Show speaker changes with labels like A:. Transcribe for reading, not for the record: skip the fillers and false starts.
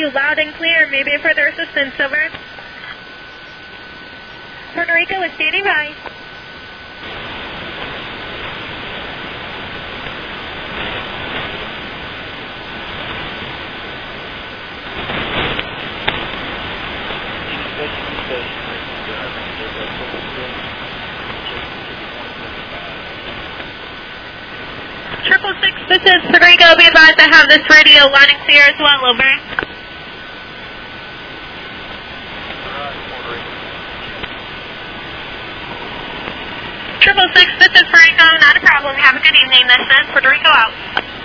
A: you loud and clear. Maybe further assistance, over. Puerto Rico is standing by. Triple six, this is Puerto Rico. Be advised I have this radio loud and clear as well, over. 666, this is Puerto Rico. Not a problem. Have a good evening. This is Puerto Rico out.